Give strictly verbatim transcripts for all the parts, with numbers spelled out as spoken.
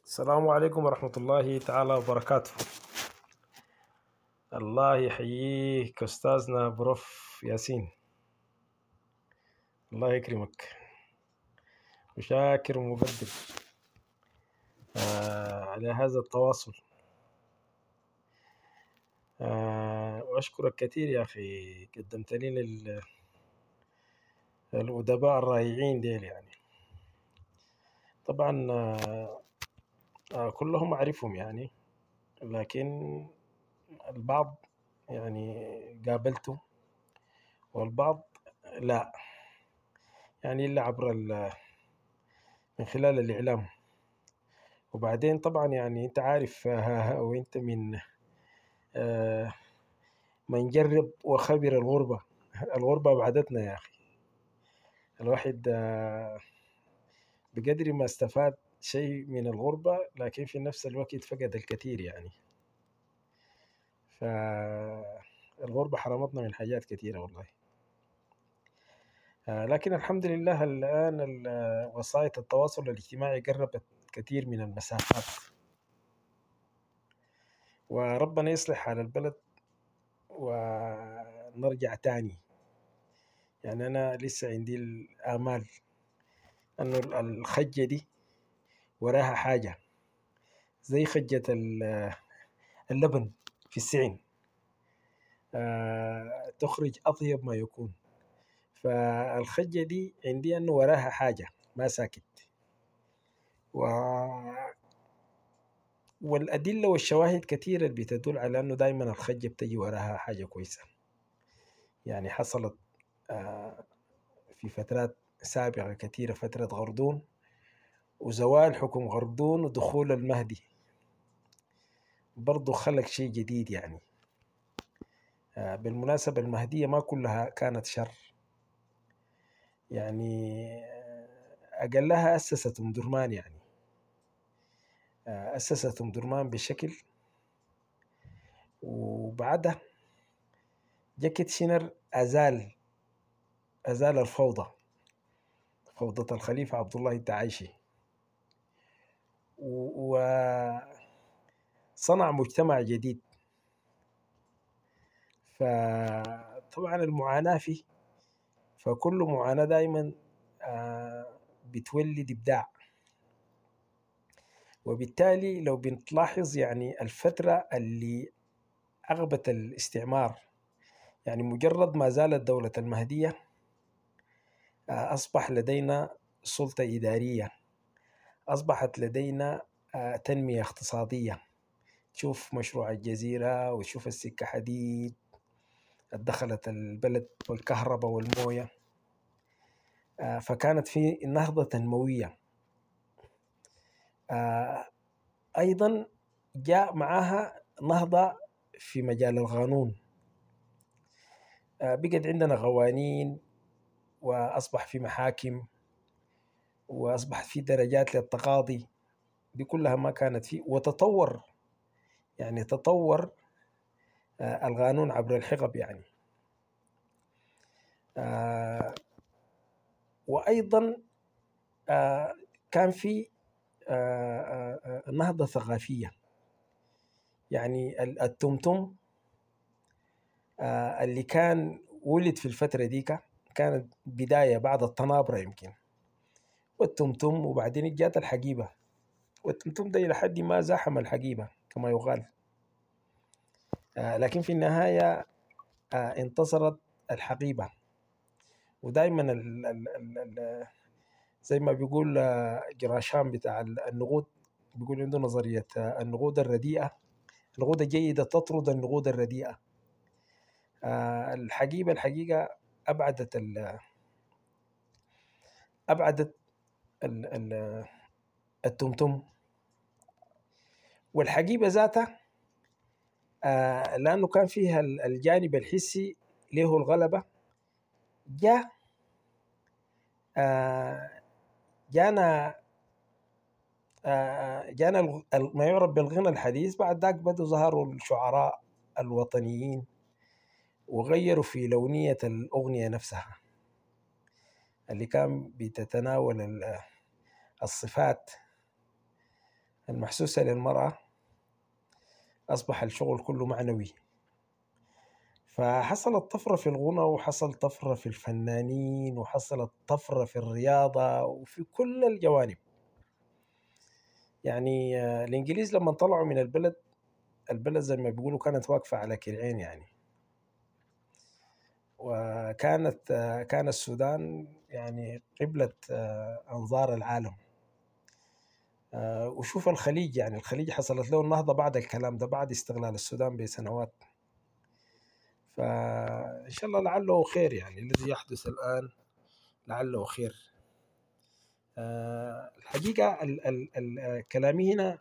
السلام عليكم ورحمة الله تعالى وبركاته. الله يحييك أستاذنا بروف ياسين، الله يكرمك وشاكر ومقدر آه على هذا التواصل. آه وأشكرك كثير يا أخي، قدمت لنا ال- الأدباء الرائعين ديل يعني. طبعا آه آه كلهم أعرفهم يعني، لكن البعض يعني قابلته والبعض لا، يعني إلا عبر ال- من خلال الإعلام. وبعدين طبعا يعني انت عارف آه، وانت من آه، من جرب وخبر الغربة. الغربة بعدتنا يا أخي. الواحد آه، بقدر ما استفاد شيء من الغربة، لكن في نفس الوقت فقد الكثير يعني. فالغربة حرمتنا من حاجات كثيرة والله. آه، لكن الحمد لله الآن ال- وسائل التواصل الاجتماعي قربت كثير من المسافات، وربنا يصلح حال البلد ونرجع تاني. يعني أنا لسه عندي الآمال أنه الخجة دي وراها حاجة زي خجة ال- اللبن في السعين، آه، تخرج أطيب ما يكون. فالخجة دي عندي أنه وراها حاجة، ما ساكت. و... والأدلة والشواهد كثيرة اللي بتدل على أنه دائما الخجة بتجي وراها حاجة كويسة. يعني حصلت آه، في فترات سابقة كثيرة، فترة غردون وزوال حكم غردون ودخول المهدي برضو خلق شيء جديد يعني. آه، بالمناسبة المهدية ما كلها كانت شر يعني، آه، أقلها أسست أم درمان يعني. آه، أسست أم درمان بشكل، وبعدها جاكيت شنر أزال أزال الفوضى، فوضى الخليفة عبد الله التعايشي، وصنع مجتمع جديد. فطبعا المعاناة فيه، فكل معاناة دائما آه، بتولد إبداع. وبالتالي لو بنلاحظ يعني الفترة اللي أغبت الاستعمار، يعني مجرد ما زالت دولة المهدية آه، أصبح لدينا سلطة إدارية، أصبحت لدينا آه، تنمية اقتصادية. تشوف مشروع الجزيرة وتشوف السكة حديد دخلت البلد والكهرباء والموية. آه، فكانت في نهضة تنموية. آه، أيضا جاء معها نهضة في مجال القانون. آه، بقت عندنا قوانين، وأصبح في محاكم، وأصبحت في درجات للتقاضي. دي كلها ما كانت فيه. وتطور يعني تطور آه، القانون عبر الحقب يعني. آه، وأيضا آه، كان في آه، آه، آه، نهضة ثقافية. يعني ال- التمتم آه، اللي كان ولد في الفترة ديك كانت بداية بعد التنابرة يمكن، والتمتم وبعدين جات الحقيبة. والتمتم ده إلى حد ما زاحم الحقيبة كما يقال. آه، لكن في النهاية آه، انتصرت الحقيبة. ودائما ال ال ال ال زي ما بيقول آه، جراشام بتاع النقود، بيقول عنده نظرية آه، النقود الرديئة. النقود الجيدة تطرد النقود الرديئة. آه، الحقيبة الحقيقة أبعدت ال أبعدت ال ال التمتم. والحقيبة ذاتها آه، لأنه كان فيها ال- الجانب الحسي له الغلبة. جاء آه، جانا آه، جانا الغ- ال- ما يعرف بالغنى الحديث. بعد ذاك بدوا ظهروا الشعراء الوطنيين وغيروا في لونية الأغنية نفسها، اللي كان بتتناول ال- الصفات المحسوسة للمرأة أصبح الشغل كله معنوي. فحصلت طفرة في الغنى، وحصل طفرة في الفنانين، وحصلت طفرة في الرياضة وفي كل الجوانب. يعني آه، الإنجليز لما طلعوا من البلد، البلد زي ما بيقولوا كانت واقفة على كرعين يعني. وكانت آه، كان السودان يعني قبلة آه، أنظار العالم. آه، وشوف الخليج، يعني الخليج حصلت له النهضة بعد الكلام ده، بعد استقلال السودان بسنوات. فإن شاء الله لعله خير، يعني الذي يحدث الآن لعله خير. آه، الحقيقة ال ال ال كلامي هنا،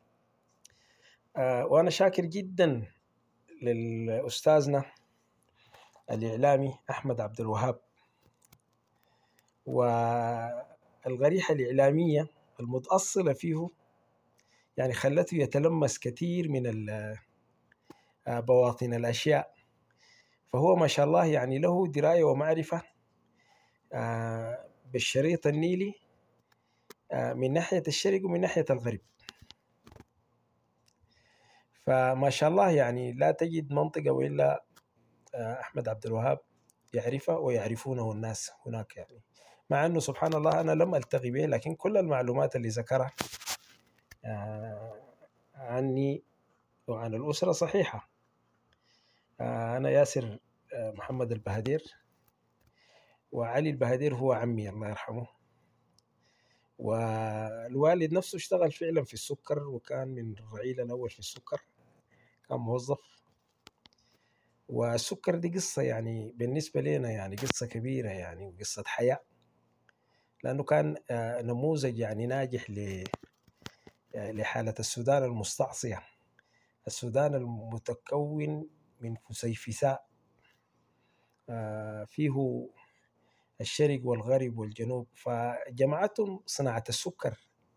آه، وأنا شاكر جدا للأستاذنا الإعلامي أحمد عبد الوهاب، والغريحة الإعلامية المتأصلة فيه يعني خلته يتلمس كثير من بواطن الأشياء. فهو ما شاء الله يعني له دراية ومعرفة بالشريط النيلي من ناحية الشرق ومن ناحية الغرب. فما شاء الله يعني لا تجد منطقة وإلا أحمد عبد الوهاب يعرفه ويعرفونه الناس هناك. يعني مع أنه سبحان الله أنا لم ألتقي به، لكن كل المعلومات اللي ذكرها عني وعن الأسرة صحيحة. أنا ياسر محمد البهدير، وعلي البهدير هو عمي الله يرحمه. والوالد نفسه اشتغل فعلا في السكر، وكان من الرعيل الأول في السكر، كان موظف. والسكر دي قصة يعني بالنسبة لنا يعني قصة كبيرة يعني، وقصة حياة، لأنه كان نموذج يعني ناجح لحالة السودان المستعصية، السودان المتكون من فسيفساء فيه الشرق والغرب والجنوب، فجمعتهم صناعة السكر،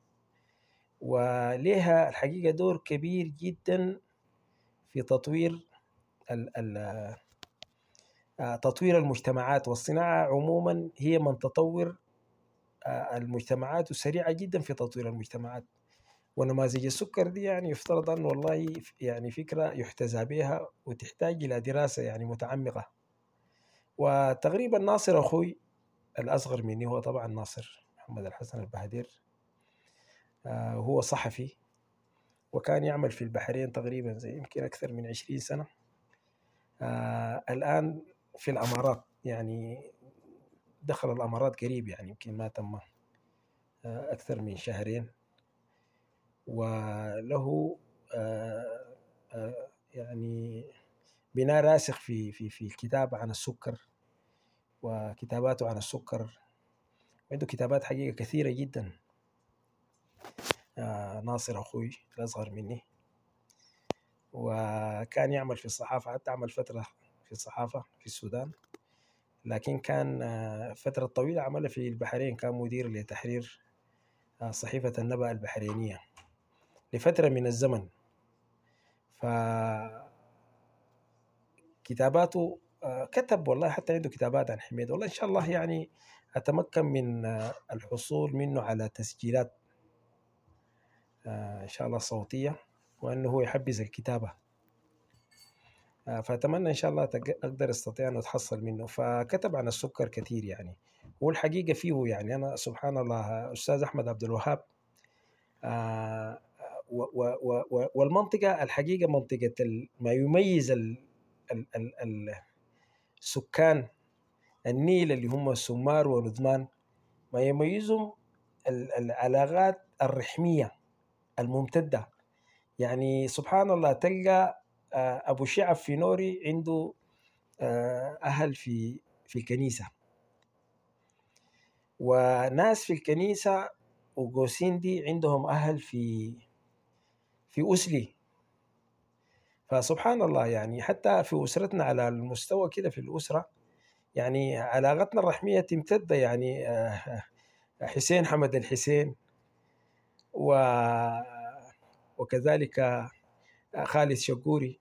وليها الحقيقة دور كبير جدا في تطوير ال ال تطوير المجتمعات. والصناعة عموما هي من تطور المجتمعات، وسريعة جدا في تطوير المجتمعات. ونماذج السكر دي يعني يفترض أن والله يعني فكرة يحتذى بها وتحتاج إلى دراسة يعني متعمقة. وتقريبا ناصر أخوي الأصغر مني، هو طبعا ناصر محمد الحسن البهدير، هو صحفي وكان يعمل في البحرين تقريبا زي يمكن أكثر من عشرين سنة. آه الآن في الأمارات، يعني دخل الأمارات قريب، يعني يمكن ما تم آه أكثر من شهرين. وله آه آه يعني بناء راسخ في في في الكتابة عن السكر وكتاباته عن السكر. عنده كتابات حقيقة كثيرة جدا. آه ناصر أخوي الأصغر مني، وكان يعمل في الصحافة، حتى عمل فترة في الصحافة في السودان، لكن كان فترة طويلة عمل في البحرين، كان مدير لتحرير صحيفة النبأ البحرينية لفترة من الزمن. فكتاباته كتب والله، حتى عنده كتابات عن حميد. والله إن شاء الله يعني أتمكن من الحصول منه على تسجيلات إن شاء الله صوتية، وأنه هو يحبذ الكتابة. فأتمنى إن شاء الله أقدر أستطيع أن أتحصل منه. فكتب عن السكر كثير يعني، والحقيقة فيه يعني أنا سبحان الله أستاذ أحمد عبد الوهاب آه و و و والمنطقة الحقيقة منطقة ما يميز ال ال ال السكان النيل اللي هم السمار ونذمان، ما يميزهم العلاقات الرحمية الممتدة. يعني سبحان الله تلقى أبو شعب في نوري عنده أهل في في الكنيسة، وناس في الكنيسة وقوسين دي عندهم أهل في في أسلي. فسبحان الله يعني حتى في أسرتنا على المستوى كده في الأسرة، يعني علاقتنا الرحمية تمتد. يعني حسين حمد الحسين، وكذلك خالد شقوري،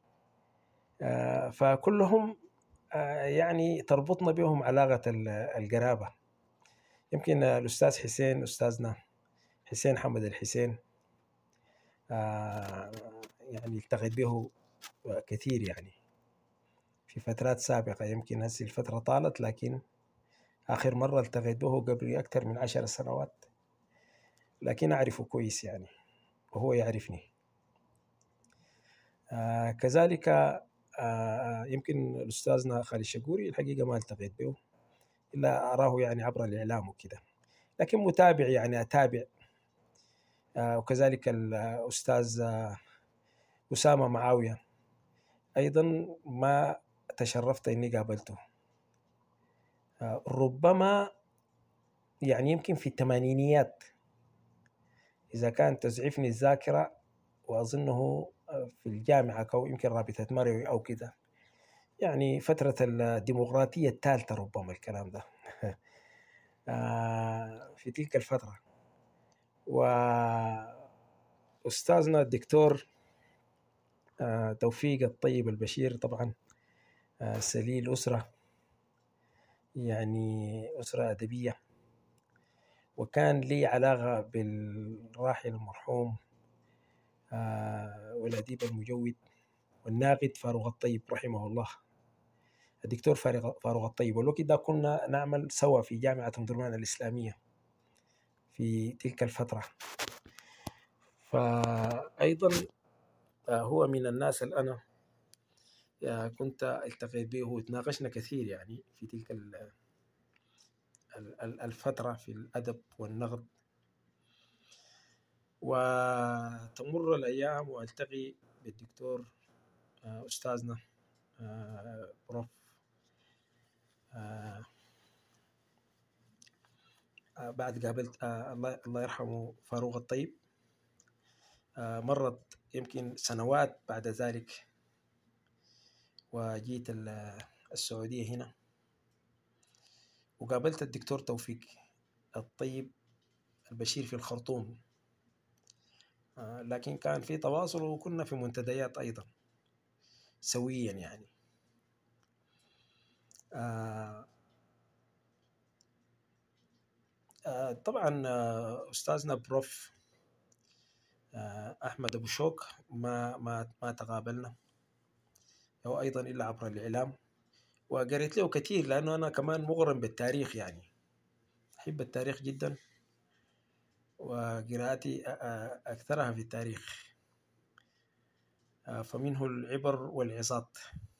فكلهم يعني تربطنا بهم علاقة القرابة. يمكن الأستاذ حسين، أستاذنا حسين حمد الحسين، آه، يعني التقيت به كثير يعني في فترات سابقة. يمكن هسه الفترة طالت، لكن آخر مرة التقيت به قبل أكثر من عشر سنوات، لكن أعرفه كويس يعني وهو يعرفني. آه كذلك آه يمكن أستاذنا خالد شقوري الحقيقة ما التقيت به، إلا أراه يعني عبر الإعلام وكده، لكن متابع يعني أتابع. آه وكذلك الأستاذ آه أسامة معاوية أيضا ما تشرفت إني قابلته. آه ربما يعني يمكن في الثمانينيات إذا كانت تزعفني الذاكرة، وأظنه في الجامعة أو يمكن رابطة مرعي أو كده، يعني فترة الديمقراطية الثالثة ربما الكلام ده في تلك الفترة. وأستاذنا الدكتور توفيق الطيب البشير طبعا سليل أسرة، يعني أسرة أدبية، وكان لي علاقة بالراحل المرحوم والأديب المجود والناقد فاروق الطيب رحمه الله، الدكتور فاروق الطيب. والوقت ده كنا نعمل سوا في جامعة أم درمان الإسلامية في تلك الفترة. فأيضا هو من الناس اللي أنا كنت التقيت به وتناقشنا كثير يعني في تلك الفترة في الأدب والنقد. وتمر الأيام وألتقي بالدكتور أستاذنا بروف بعد قابلت الله يرحمه فاروق الطيب. مرت يمكن سنوات بعد ذلك وجيت السعودية هنا وقابلت الدكتور توفيق الطيب البشير في الخرطوم، لكن كان في تواصل وكنا في منتديات أيضا سويا يعني. طبعا أستاذنا بروف أحمد أبو شوك ما ما ما تقابلنا هو أيضا إلا عبر الإعلام، وقريت له كثير لأنه أنا كمان مغرم بالتاريخ، يعني أحب التاريخ جدا وقراءتي أكثرها في التاريخ، فمنه العبر والعظات.